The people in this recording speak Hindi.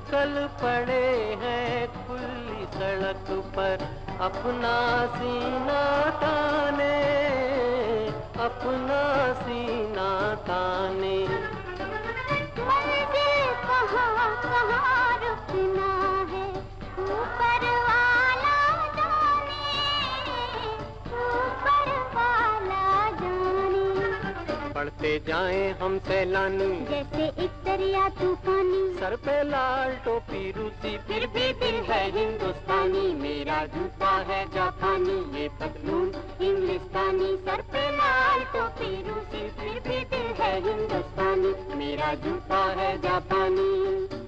निकल पड़े हैं खुली सड़क पर अपना सीना ताने, अपना सीना ताने। मंजिल कहाँ कहाँ रुकना है ऊपर वाला जाने, ऊपर वाला जाने। बढ़ते जाएं हम सैलानी जैसे एक दरिया तूफानी, सर पे लाल टोपी रूसी फिर भी दिल है हिंदुस्तानी। मेरा जूता है जापानी, ये पतलून इंग्लिस्तानी। सर पे लाल टोपी रूसी फिर भी दिल है हिंदुस्तानी। मेरा जूता है जापानी।